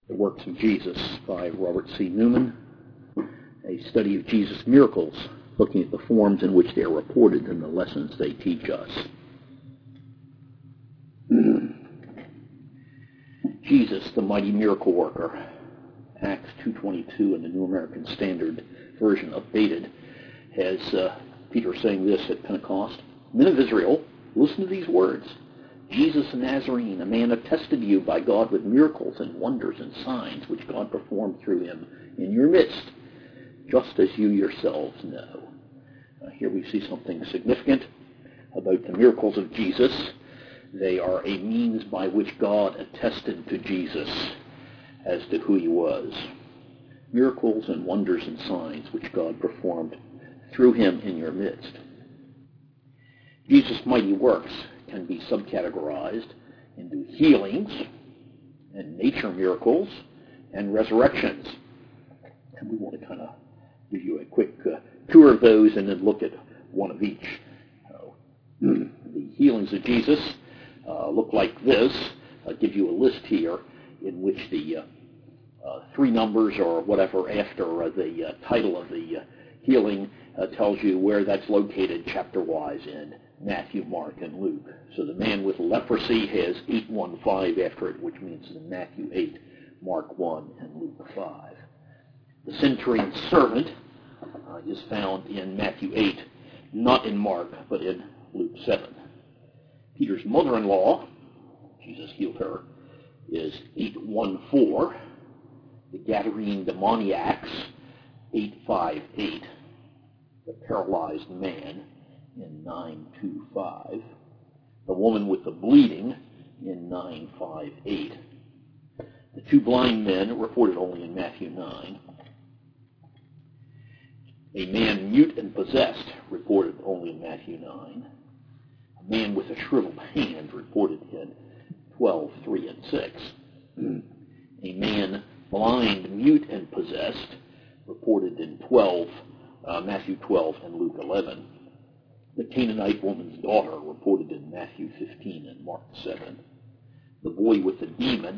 The Works of Jesus by Robert C. Newman, a study of Jesus' miracles, looking at the forms in which they are reported and the lessons they teach us. Jesus, the mighty miracle worker, Acts 2:22 in the New American Standard Version updated, has Peter saying this at Pentecost: "Men of Israel, listen to these words. Jesus the Nazarene, a man attested to you by God with miracles and wonders and signs which God performed through him in your midst, just as you yourselves know." Here we see something significant about the miracles of Jesus. They are a means by which God attested to Jesus as to who he was. Miracles and wonders and signs which God performed through him in your midst. Jesus' mighty works can be subcategorized into healings and nature miracles and resurrections. And we want to kind of give you a quick tour of those and then look at one of each. The healings of Jesus look like this. I'll give you a list here in which the three numbers or whatever after the title of the healing tells you where that's located chapter-wise in Matthew, Mark, and Luke. So the man with leprosy has 8:1-5 after it, which means in Matthew 8, Mark 1, and Luke 5. The centurion's servant is found in Matthew 8, not in Mark, but in Luke 7. Peter's mother-in-law, Jesus healed her, is 8:1-4. The Gadarene demoniacs, 8:5-8. The paralyzed man in 9:2-5. The woman with the bleeding in 9:5-8. The two blind men reported only in Matthew 9. A man mute and possessed reported only in Matthew 9. A man with a shriveled hand reported in 12:3-6. A man blind, mute, and possessed reported in Matthew 12 and Luke 11. The Canaanite woman's daughter reported in Matthew 15 and Mark 7. The boy with the demon,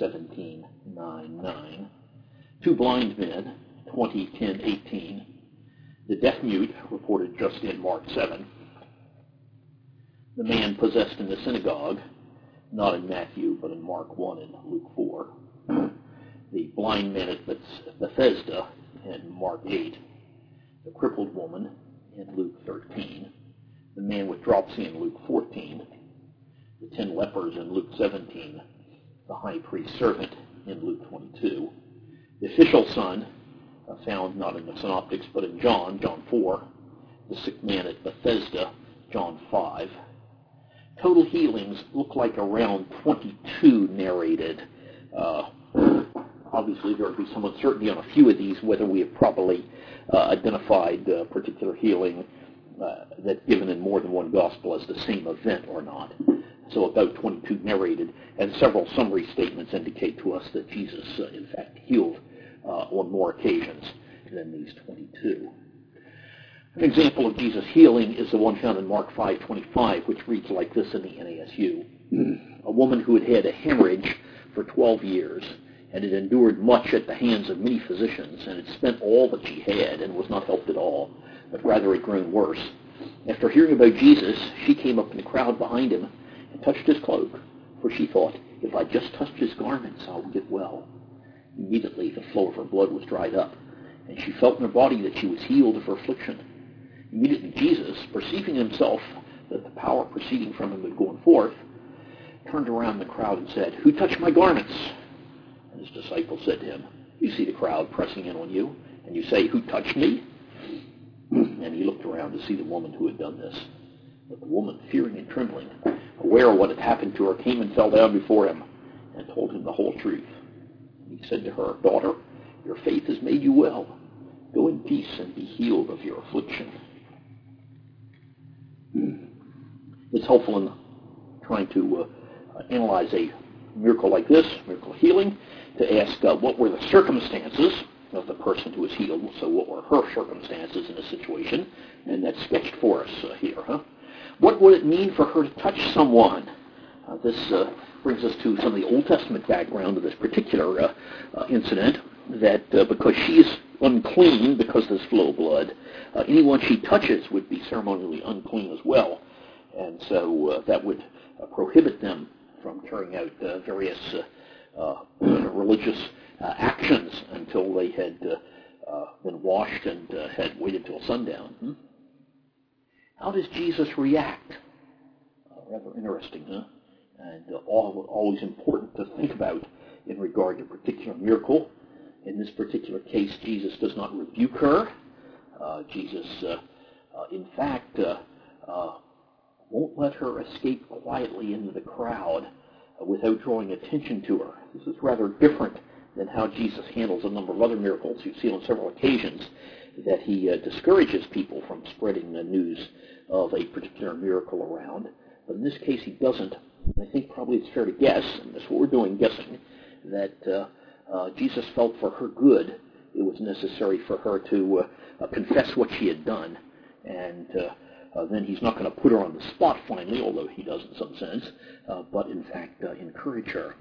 17:9-9. Two blind men, 20:10-18. The deaf-mute reported just in Mark 7. The man possessed in the synagogue, not in Matthew, but in Mark 1 and Luke 4. The blind man at Bethesda in Mark 8. The crippled woman in Luke 13. The man with dropsy in Luke 14. The 10 lepers in Luke 17. The high priest's servant in Luke 22. The official son, found not in the synoptics but in John 4. The sick man at Bethesda, John 5. Total healings look like around 22 narrated. Obviously, there would be some uncertainty on a few of these, whether we have properly identified a particular healing that's given in more than one gospel as the same event or not. So about 22 narrated, and several summary statements indicate to us that Jesus, in fact, healed on more occasions than these 22. An example of Jesus' healing is the one found in Mark 5:25, which reads like this in the NASU. A woman who had had a hemorrhage for 12 years and had endured much at the hands of many physicians and had spent all that she had and was not helped at all, but rather had grown worse. After hearing about Jesus, she came up in the crowd behind him and touched his cloak, for she thought, if I just touch his garments, I will get well. Immediately the flow of her blood was dried up, and she felt in her body that she was healed of her affliction. Immediately Jesus, perceiving himself that the power proceeding from him had gone forth, turned around the crowd and said, "Who touched my garments?" And his disciples said to him, "You see the crowd pressing in on you, and you say, 'Who touched me?'" And he looked around to see the woman who had done this. But the woman, fearing and trembling, aware of what had happened to her, came and fell down before him and told him the whole truth. And he said to her, "Daughter, your faith has made you well. Go in peace and be healed of your affliction." It's helpful in trying to analyze a miracle like this, miracle healing, to ask what were the circumstances of the person who was healed. So what were her circumstances in the situation? And that's sketched for us here. What would it mean for her to touch someone? This brings us to some of the Old Testament background of this particular incident, that because she is unclean because of this flow of blood, anyone she touches would be ceremonially unclean as well. And so that would prohibit them from carrying out various religious actions until they had been washed and had waited till sundown. How does Jesus react? Rather interesting, huh? And always important to think about in regard to a particular miracle. In this particular case, Jesus does not rebuke her. Jesus, in fact, won't let her escape quietly into the crowd without drawing attention to her. This is rather different than how Jesus handles a number of other miracles. You see on several occasions that he discourages people from spreading the news of a particular miracle around. But in this case, he doesn't. I think probably it's fair to guess, and that's what we're doing, guessing, that Jesus felt for her good it was necessary for her to confess what she had done. And then he's not going to put her on the spot finally, although he does in some sense, but in fact encourage her.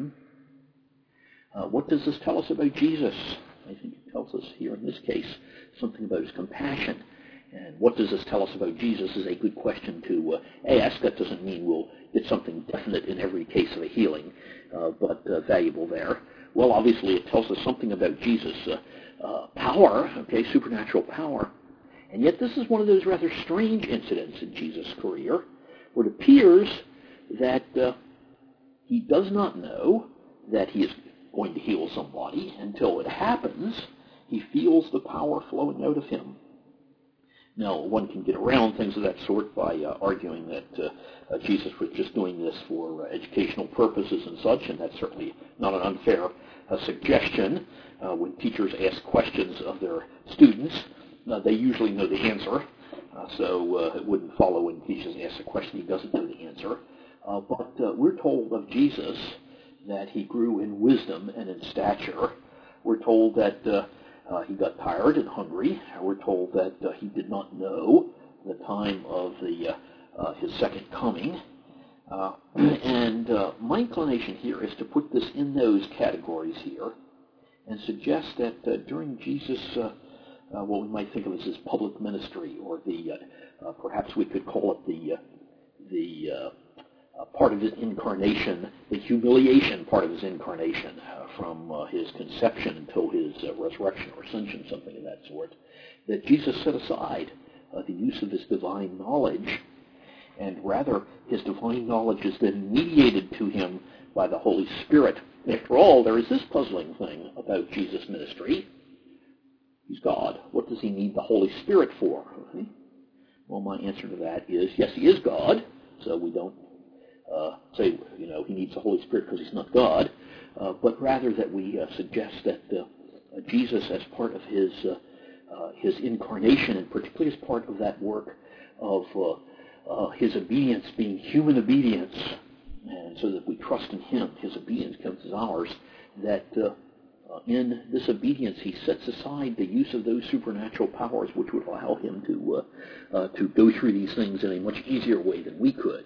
What does this tell us about Jesus? I think it tells us here in this case something about his compassion. And what does this tell us about Jesus is a good question to ask. That doesn't mean we'll get something definite in every case of a healing, but valuable there. Well, obviously it tells us something about Jesus' power, supernatural power. And yet this is one of those rather strange incidents in Jesus' career, where it appears that he does not know that he is going to heal somebody until it happens. He feels the power flowing out of him. Now, one can get around things of that sort by arguing that Jesus was just doing this for educational purposes and such, and that's certainly not an unfair suggestion. When teachers ask questions of their students, they usually know the answer, so it wouldn't follow when Jesus asks a question he doesn't know the answer. But we're told of Jesus that he grew in wisdom and in stature. We're told that he got tired and hungry. We're told that he did not know the time of his second coming. And my inclination here is to put this in those categories here and suggest that during Jesus' what we might think of as his public ministry, or perhaps we could call it the part of his incarnation, the humiliation part of his incarnation, from his conception until his resurrection or ascension, something of that sort, that Jesus set aside the use of his divine knowledge, and rather his divine knowledge is then mediated to him by the Holy Spirit. After all, there is this puzzling thing about Jesus' ministry. He's God. What does he need the Holy Spirit for? Okay. Well, my answer to that is, yes, he is God, so we don't say, he needs the Holy Spirit because he's not God, but rather that we suggest that Jesus, as part of his incarnation, and particularly as part of that work of his obedience being human obedience, and so that we trust in him, his obedience comes as ours, that in this obedience he sets aside the use of those supernatural powers which would allow him to go through these things in a much easier way than we could.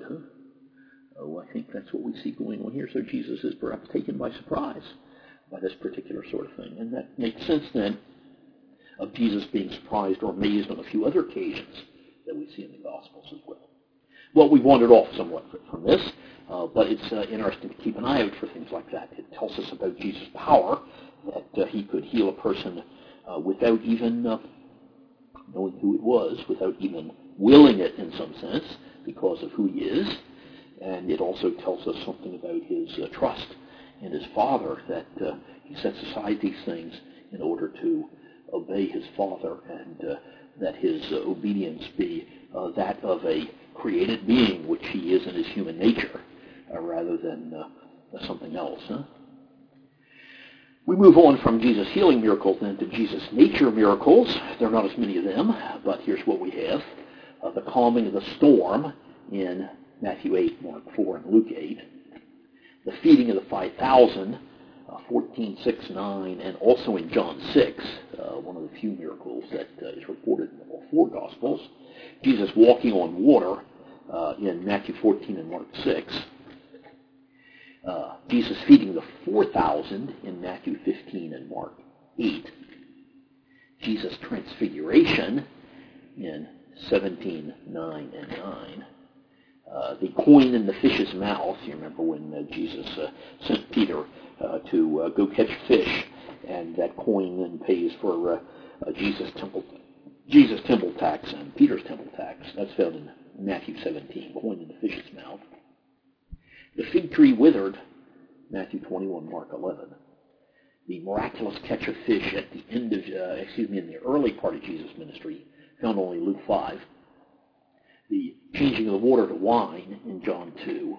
I think that's what we see going on here. So Jesus is perhaps taken by surprise by this particular sort of thing. And that makes sense then of Jesus being surprised or amazed on a few other occasions that we see in the Gospels as well. Well, we wandered off somewhat from this, but it's interesting to keep an eye out for things like that. It tells us about Jesus' power, that he could heal a person without even knowing who it was, without even willing it in some sense, because of who he is. And it also tells us something about his trust in his Father, that he sets aside these things in order to obey his Father, and that his obedience be that of a created being, which he is in his human nature, rather than something else. We move on from Jesus' healing miracles then to Jesus' nature miracles. There are not as many of them, but here's what we have. The calming of the storm in Matthew 8, Mark 4, and Luke 8. The feeding of the 5,000, 14, 6, 9, and also in John 6, one of the few miracles that is reported in all four Gospels. Jesus walking on water in Matthew 14 and Mark 6. Jesus feeding the 4,000 in Matthew 15 and Mark 8. Jesus' transfiguration in 17, 9, and 9. The coin in the fish's mouth. You remember when Jesus sent Peter to go catch fish, and that coin then pays for Jesus' temple tax and Peter's temple tax. That's found in Matthew 17, coin in the fish's mouth. The fig tree withered, Matthew 21, Mark 11. The miraculous catch of fish at the end of, in the early part of Jesus' ministry, found only Luke 5. The changing of the water to wine in John 2.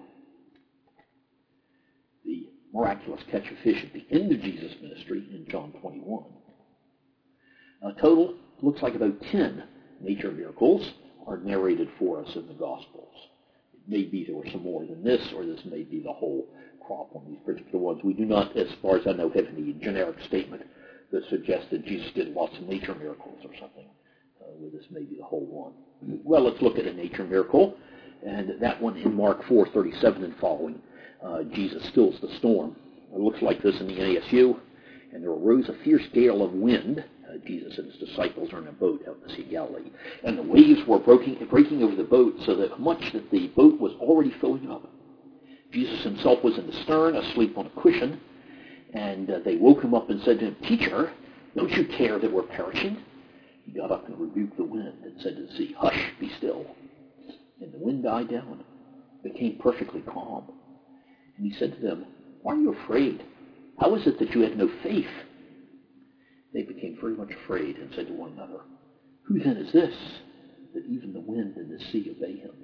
The miraculous catch of fish at the end of Jesus' ministry in John 21. Total, looks like about 10 nature miracles are narrated for us in the Gospels. It may be there were some more than this, or this may be the whole crop on these particular ones. We do not, as far as I know, have any generic statement that suggests that Jesus did lots of nature miracles or something. Well, this may be the whole one. Well, let's look at a nature miracle, and that one in Mark 4:37 and following. Jesus stills the storm. It looks like this in the NASU. And there arose a fierce gale of wind. Jesus and his disciples are in a boat out in the Sea of Galilee. And the waves were breaking over the boat so that much that the boat was already filling up. Jesus himself was in the stern, asleep on a cushion. And they woke him up and said to him, "Teacher, don't you care that we're perishing?" He got up and rebuked the wind and said to the sea, "Hush, be still." And the wind died down, became perfectly calm. And he said to them, "Why are you afraid? How is it that you have no faith?" They became very much afraid and said to one another, "Who then is this, that even the wind and the sea obey him?"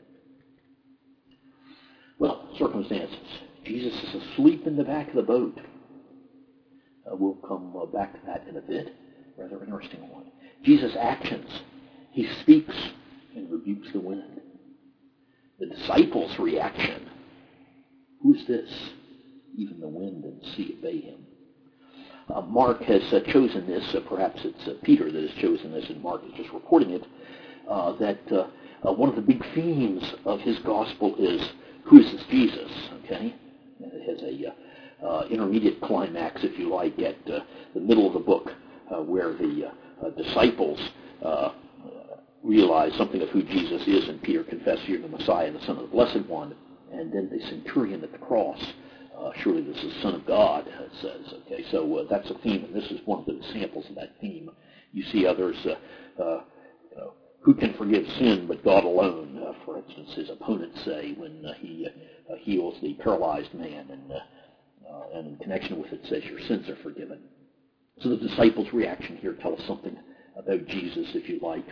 Well, circumstances. Jesus is asleep in the back of the boat. We'll come back to that in a bit. Rather interesting one. Jesus' actions. He speaks and rebukes the wind. The disciples' reaction. Who's this? Even the wind and the sea obey him. Mark has chosen this. Perhaps it's Peter that has chosen this, and Mark is just reporting it. That one of the big themes of his gospel is, who is this Jesus? Okay, and it has a intermediate climax, if you like, at the middle of the book, where the disciples realize something of who Jesus is, and Peter confesses, "You're the Messiah, the Son of the Blessed One." And then the centurion at the cross, "Surely this is the Son of God," it says. Okay, so that's a theme, and this is one of the samples of that theme. You see others, who can forgive sin but God alone? For instance, his opponents say when he heals the paralyzed man, and in connection with it says, "Your sins are forgiven." So the disciples' reaction here tells us something about Jesus, if you like.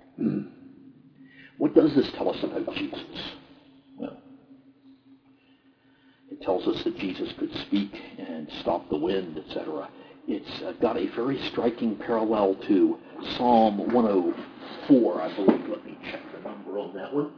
What does this tell us about Jesus? Well, it tells us that Jesus could speak and stop the wind, etc. It's got a very striking parallel to Psalm 104, I believe. Let me check the number on that one.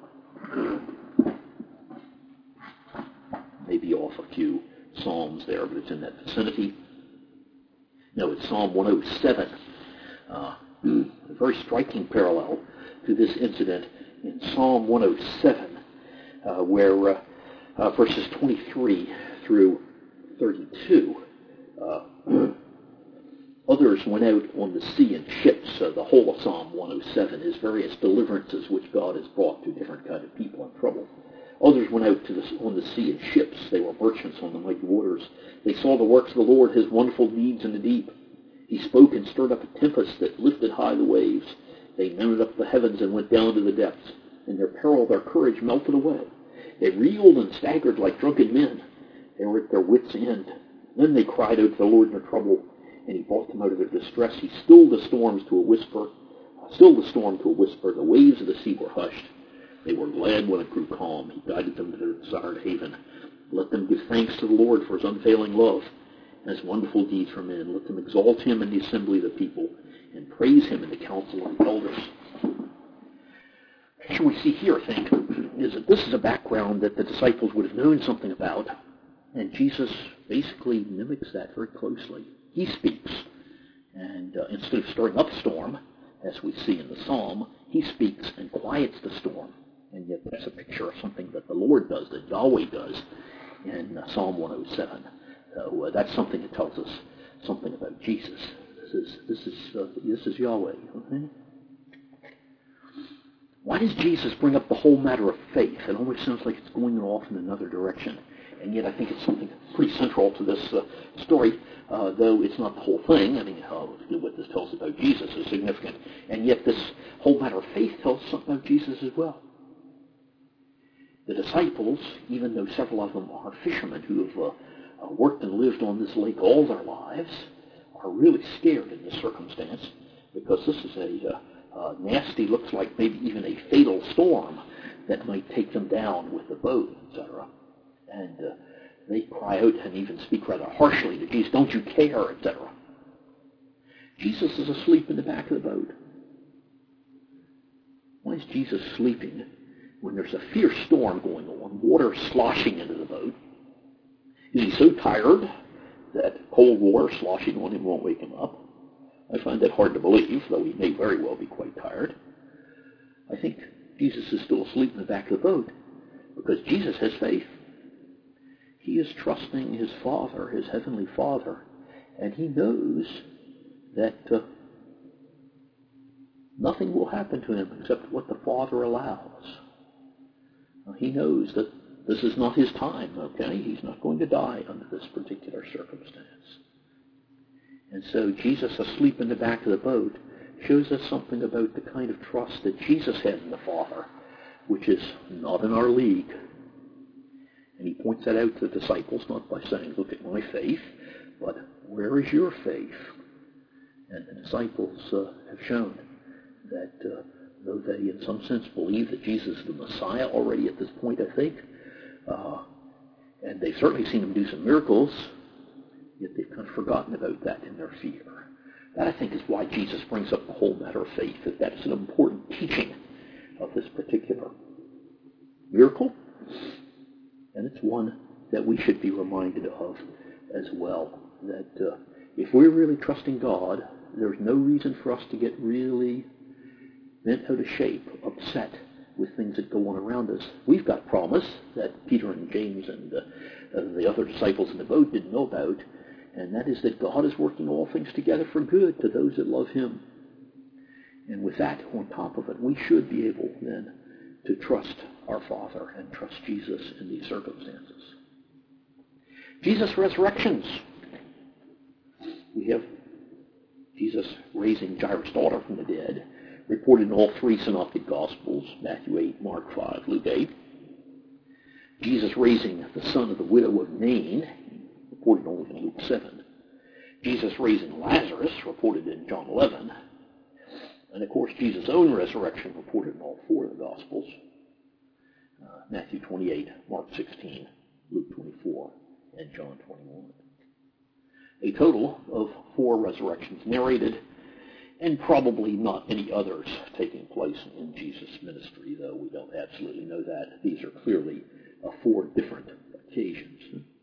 Maybe off a few psalms there, but it's in that vicinity. No, it's Psalm 107. A very striking parallel to this incident in Psalm 107, where verses 23 through 32, others went out on the sea in ships. The whole of Psalm 107 is various deliverances which God has brought to different kind of people in trouble. Others went out on the sea in ships. They were merchants on the mighty waters. They saw the works of the Lord, his wonderful deeds in the deep. He spoke and stirred up a tempest that lifted high the waves. They mounted up the heavens and went down to the depths. In their peril their courage melted away. They reeled and staggered like drunken men. They were at their wits' end. Then they cried out to the Lord in their trouble, and he brought them out of their distress. He stilled the storm to a whisper. The waves of the sea were hushed. They were glad when it grew calm. He guided them to their desired haven. Let them give thanks to the Lord for his unfailing love and his wonderful deeds for men. Let them exalt him in the assembly of the people and praise him in the council of the elders. The picture we see here, I think, is that this is a background that the disciples would have known something about, and Jesus basically mimics that very closely. He speaks, and instead of stirring up a storm, as we see in the psalm, he speaks and quiets the storm. And yet that's a picture of something that the Lord does, that Yahweh does in Psalm 107. So that's something that tells us something about Jesus. This is Yahweh. Okay? Why does Jesus bring up the whole matter of faith? It always sounds like it's going off in another direction. And yet I think it's something pretty central to this story, though it's not the whole thing. I mean, what this tells about Jesus is significant. And yet this whole matter of faith tells us something about Jesus as well. The disciples, even though several of them are fishermen who have worked and lived on this lake all their lives, are really scared in this circumstance because this is a nasty, looks like maybe even a fatal storm that might take them down with the boat, etc. And they cry out and even speak rather harshly to Jesus, "Don't you care?" etc. Jesus is asleep in the back of the boat. Why is Jesus sleeping when there's a fierce storm going on, water sloshing into the boat? Is he so tired that cold water sloshing on him won't wake him up? I find that hard to believe, though he may very well be quite tired. I think Jesus is still asleep in the back of the boat because Jesus has faith. He is trusting his Father, his heavenly Father, and he knows that nothing will happen to him except what the Father allows. He knows that this is not his time, okay? He's not going to die under this particular circumstance. And so Jesus asleep in the back of the boat shows us something about the kind of trust that Jesus had in the Father, which is not in our league. And he points that out to the disciples, not by saying, "Look at my faith," but "Where is your faith?" And the disciples have shown that though they in some sense believe that Jesus is the Messiah already at this point, I think, and they've certainly seen him do some miracles, yet they've kind of forgotten about that in their fear. That, I think, is why Jesus brings up the whole matter of faith, that that's an important teaching of this particular miracle, and it's one that we should be reminded of as well, that if we're really trusting God, there's no reason for us to get really bent out of shape, upset with things that go on around us. We've got promise that Peter and James and the other disciples in the boat didn't know about, and that is that God is working all things together for good to those that love him. And with that on top of it, we should be able then to trust our Father and trust Jesus in these circumstances. Jesus' resurrections. We have Jesus raising Jairus' daughter from the dead, reported in all three synoptic Gospels, Matthew 8, Mark 5, Luke 8. Jesus raising the son of the widow of Nain, reported only in Luke 7. Jesus raising Lazarus, reported in John 11. And, of course, Jesus' own resurrection, reported in all four of the Gospels, Matthew 28, Mark 16, Luke 24, and John 21. A total of 4 resurrections narrated, and probably not any others taking place in Jesus' ministry, though we don't absolutely know that. These are clearly 4 different occasions.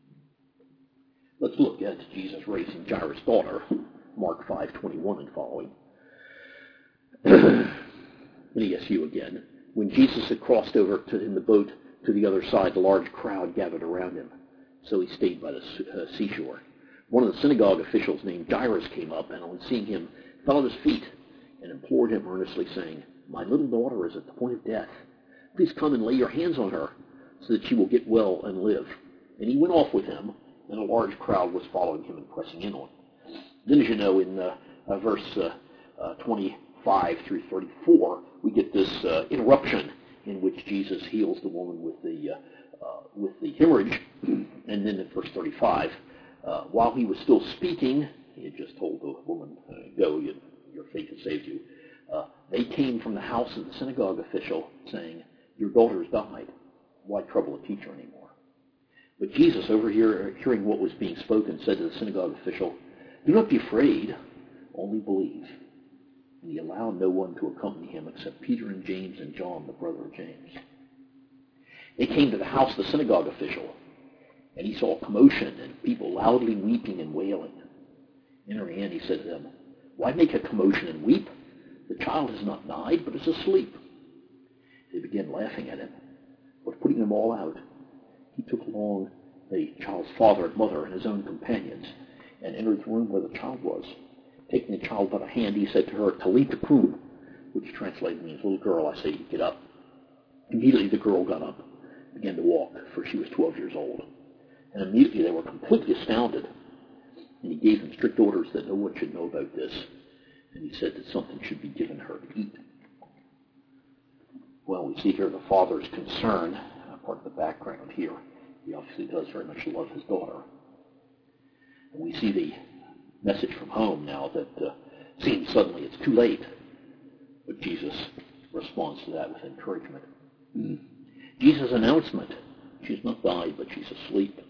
Let's look at Jesus raising Jairus' daughter, Mark 5:21 and following. ESU again. When Jesus had crossed over in the boat to the other side, a large crowd gathered around him, so he stayed by the seashore. One of the synagogue officials named Jairus came up, and on seeing him, fell at his feet and implored him earnestly, saying, "My little daughter is at the point of death. Please come and lay your hands on her, so that she will get well and live." And he went off with him, and a large crowd was following him and pressing in on him. Then, as you know, in verse 25 through 34, we get this interruption in which Jesus heals the woman with the hemorrhage. And then in verse 35, while he was still speaking, he had just told the woman, "Go, your faith has saved you." They came from the house of the synagogue official, saying, "Your daughter has died. Why trouble the teacher anymore?" But Jesus, hearing what was being spoken, said to the synagogue official, "Do not be afraid, only believe." And he allowed no one to accompany him except Peter and James and John, the brother of James. They came to the house of the synagogue official, and he saw commotion and people loudly weeping and wailing. Entering in, he said to them, "Why make a commotion and weep? The child has not died, but is asleep." They began laughing at him. But putting them all out, he took along the child's father and mother and his own companions, and entered the room where the child was. Taking the child by the hand, he said to her, Talitha kum, which translated means, little girl, I say, get up. Immediately the girl got up, began to walk, for she was 12 years old. And immediately they were completely astounded. And he gave them strict orders that no one should know about this. And he said that something should be given her to eat. Well, we see here the father's concern, part of the background here. He obviously does very much love his daughter. And we see the message from home now that seems suddenly it's too late. But Jesus responds to that with encouragement. Jesus' announcement, she's not died, but she's asleep.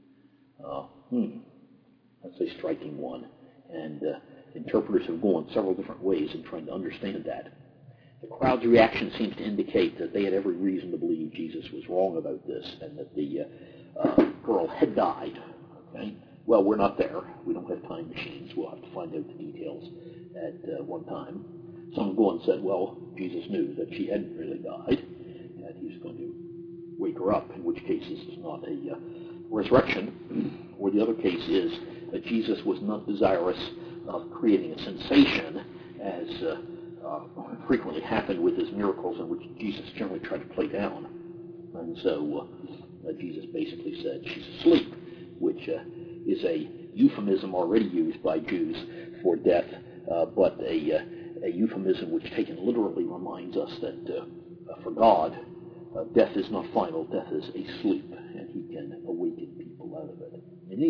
That's a striking one. And interpreters have gone several different ways in trying to understand that. The crowd's reaction seems to indicate that they had every reason to believe Jesus was wrong about this and that the girl had died. Okay? Well, we're not there. We don't have time machines. We'll have to find out the details at one time. Some go and said, well, Jesus knew that she hadn't really died, and he was going to wake her up, in which case this is not a resurrection. Or the other case is that Jesus was not desirous of creating a sensation, as frequently happened with his miracles, in which Jesus generally tried to play down. And so Jesus basically said she's asleep, which is a euphemism already used by Jews for death, but a euphemism which taken literally reminds us that for God, death is not final, death is a sleep, and he can awaken people out of it. In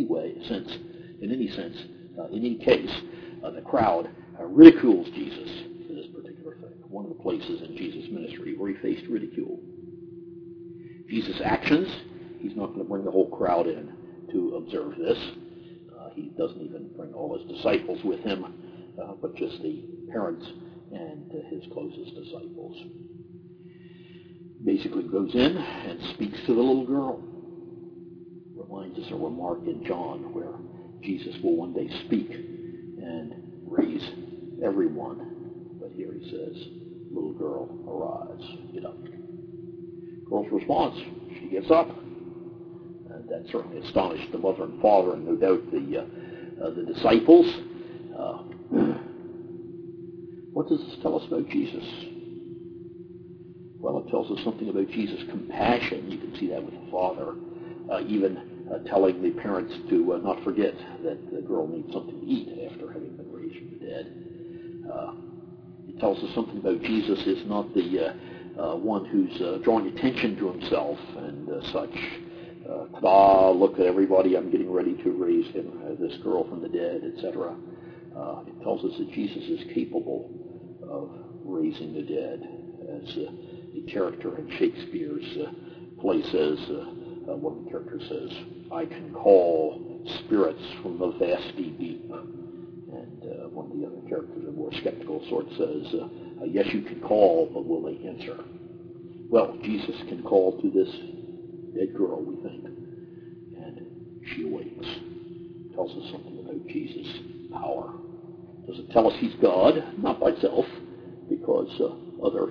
any case, the crowd ridicules Jesus for this particular thing. One of the places in Jesus' ministry where he faced ridicule. Jesus' actions, he's not going to bring the whole crowd in to observe this. He doesn't even bring all his disciples with him, but just the parents and his closest disciples. Basically goes in and speaks to the little girl. Reminds us of a remark in John where Jesus will one day speak and raise everyone. But here he says, little girl, arise, get up. Girl's response, she gets up. And that certainly astonished the mother and father and no doubt the disciples. What does this tell us about Jesus? Well, it tells us something about Jesus' compassion. You can see that with the father, even telling the parents to not forget that the girl needs something to eat after having been raised from the dead. It tells us something about Jesus is not the one who's drawing attention to himself and such. Ta-da, look at everybody, I'm getting ready to raise this girl from the dead, etc. It tells us that Jesus is capable of raising the dead, as the character in Shakespeare's play says. One of the characters says, I can call spirits from the vasty deep. And one of the other characters, a more skeptical sort, says, yes, you can call, but will they answer? Well, Jesus can call to this dead girl, we think, and she awakes. It tells us something about Jesus' power. Does it tell us he's God? Not by itself, because other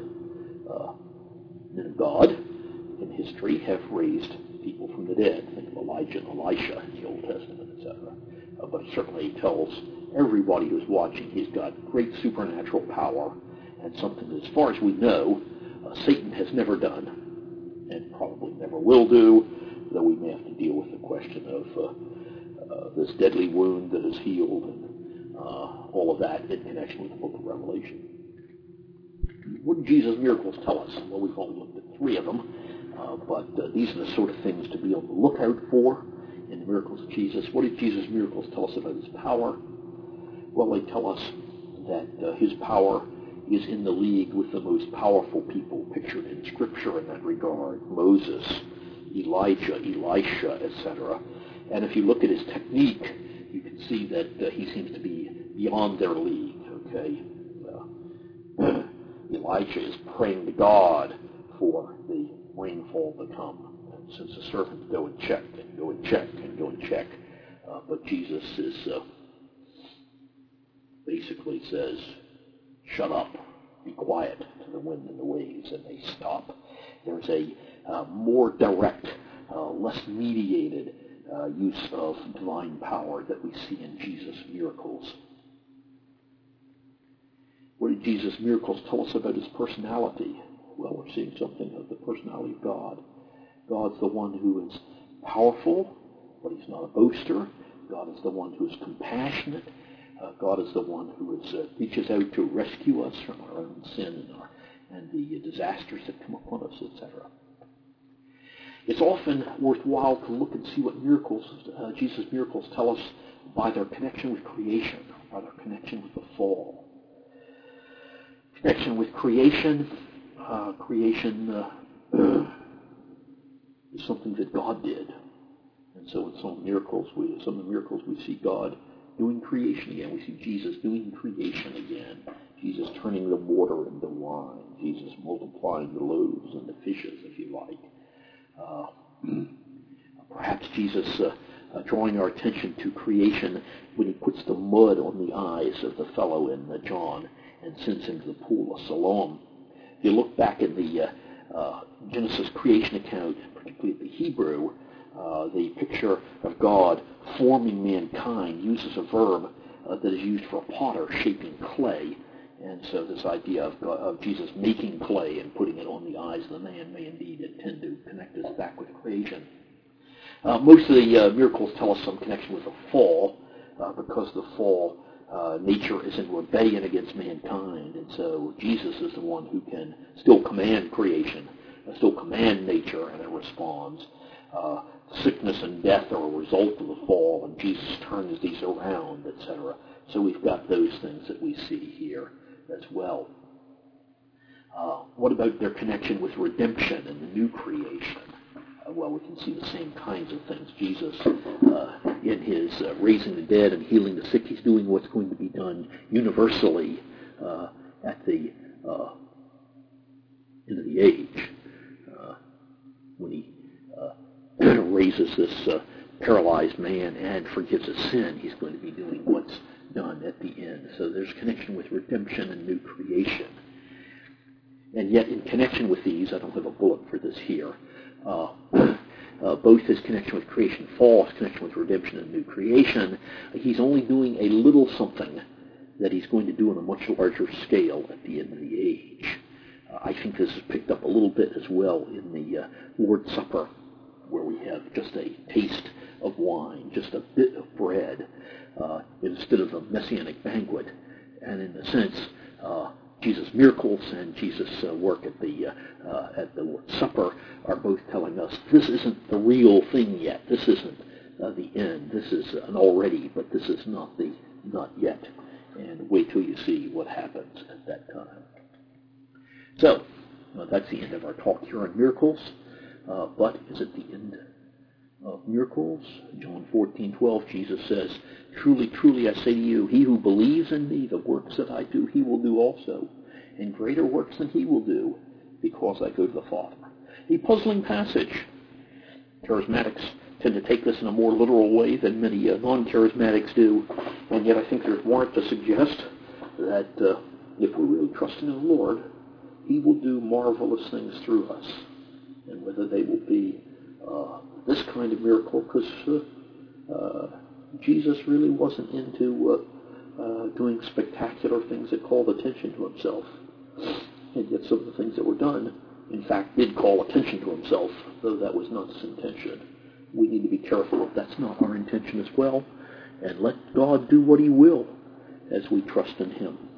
men of God in history have raised people from the dead. Think of Elijah and Elisha in the Old Testament, etc. But it certainly tells everybody who's watching he's got great supernatural power, and something that, as far as we know, Satan has never done, and probably never will do, though we may have to deal with the question of this deadly wound that is healed, and all of that in connection with the book of Revelation. What do Jesus' miracles tell us? Well, we've only looked at 3 of them, but these are the sort of things to be on the lookout for in the miracles of Jesus. What did Jesus' miracles tell us about his power? Well, they tell us that his power is in the league with the most powerful people pictured in Scripture in that regard. Moses, Elijah, Elisha, etc. And if you look at his technique, you can see that he seems to be beyond their league. Okay, Elijah is praying to God for the rainfall to come. And since the servants go and check and go and check and go and check, but Jesus is basically says, shut up, be quiet to the wind and the waves, and they stop. There's a more direct, less mediated use of divine power that we see in Jesus' miracles. What did Jesus' miracles tell us about his personality? Well, we're seeing something of the personality of God. God's the one who is powerful, but he's not a boaster. God is the one who is compassionate. God is the one who reaches out to rescue us from our own sin and the disasters that come upon us, etc. It's often worthwhile to look and see what miracles, Jesus' miracles tell us by their connection with creation, by their connection with the fall. Connection with creation, is something that God did. And so in some of the miracles we see God doing creation again. We see Jesus doing creation again. Jesus turning the water into wine. Jesus multiplying the loaves and the fishes, if you like. Perhaps Jesus drawing our attention to creation when he puts the mud on the eyes of the fellow in John and sends him to the pool of Siloam. If you look back in the Genesis creation account, particularly the Hebrew, the picture of God forming mankind uses a verb that is used for a potter shaping clay. And so this idea of Jesus making clay and putting it on the eyes of the man may indeed intend to connect us back with creation. Most of the miracles tell us some connection with the fall, because the fall, nature is in rebellion against mankind, and so Jesus is the one who can still command creation, still command nature, and it responds. Sickness and death are a result of the fall, and Jesus turns these around, etc. So we've got those things that we see here as well. What about their connection with redemption and the new creation? Well, we can see the same kinds of things. Jesus, in his raising the dead and healing the sick, he's doing what's going to be done universally at the end of the age. When he raises this paralyzed man and forgives his sin, he's going to be doing what's done at the end. So there's connection with redemption and new creation. And yet in connection with these, I don't have a bullet for this here, both his connection with creation and fall, his connection with redemption and new creation, he's only doing a little something that he's going to do on a much larger scale at the end of the age. I think this is picked up a little bit as well in the Lord's Supper, where we have just a taste of wine, just a bit of bread, instead of the Messianic banquet. And in a sense, Jesus' miracles and Jesus' work at the Lord's Supper are both telling us this isn't the real thing yet. This isn't the end. This is an already, but this is not yet. And wait till you see what happens at that time. So, that's the end of our talk here on miracles. But is it the end of miracles? John 14:12, Jesus says, "Truly, truly, I say to you, he who believes in me, the works that I do, he will do also, and greater works than he will do, because I go to the Father." A puzzling passage. Charismatics tend to take this in a more literal way than many non-charismatics do, and yet I think there's warrant to suggest that if we're really trusting in the Lord, he will do marvelous things through us. And whether they will be this kind of miracle, because Jesus really wasn't into doing spectacular things that called attention to himself. And yet some of the things that were done, in fact, did call attention to himself, though that was not his intention. We need to be careful if that's not our intention as well, and let God do what he will as we trust in him.